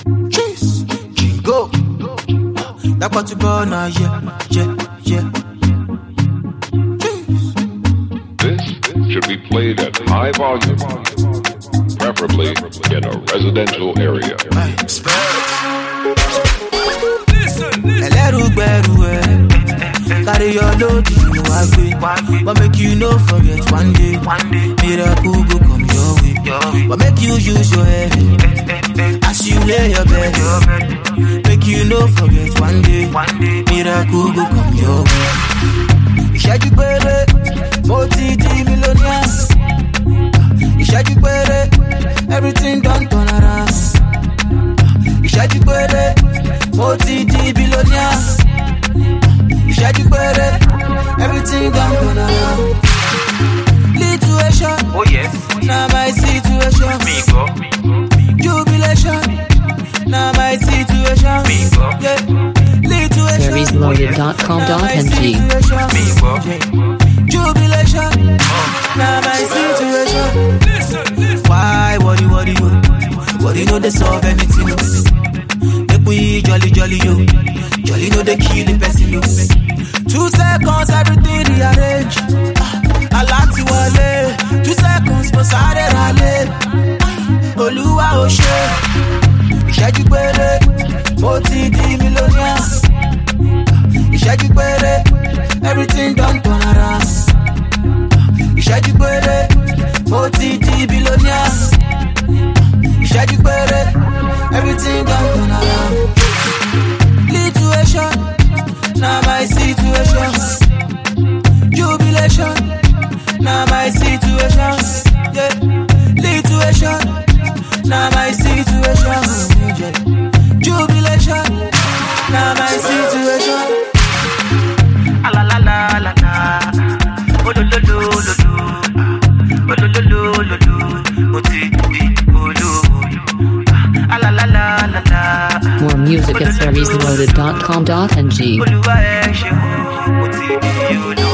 Cheese, jingo. That's what you gonna, yeah. This should be played at high volume, preferably in a residential area. Carry your load, you agree. But make you no forget one day. Miracle go come your way. But make you use your head as you lay your bed. Make you no forget one day. Miracle go come your way. Ishaju pere, multi millionaires. Ishaju pere, everything done turn around. Ishaju pere, multi-billionaires. Ishaju pere, everything done turn around. Situation, oh yes, now my situation. Me go. Jubilation, now my situation. Me go. Yeah. SeriesLoaded.com.ng. Me go. Jubilation, now my situation. Listen. Why worry you? Worry no they solve anything. Make we jolly yo. Jolly no they kill the person yo. 2 seconds everything rearrange. A lot to wale. 2 seconds mo sare rale. Oluwa o ṣe. Ìṣẹ́jú péré mo ti di millionaire. Ìṣẹ́jú péré everything done turn around. Ìṣẹ́jú péré mo ti di billionaire. Ìṣẹ́jú péré everything done turn around. Situation, now my situation. Jubilation, now my situation. Yeah. Situation, now my situation. Yeah. Jubilation, now my situation. La la la la la. Oh lo lo lo lo lo. Oh lo lo lo lo lo. Oh ti ti oh lo. La la la la la. More music at SeriesLoaded.com.ng. Oluwa ẹ ṣé o, mo ti di olú.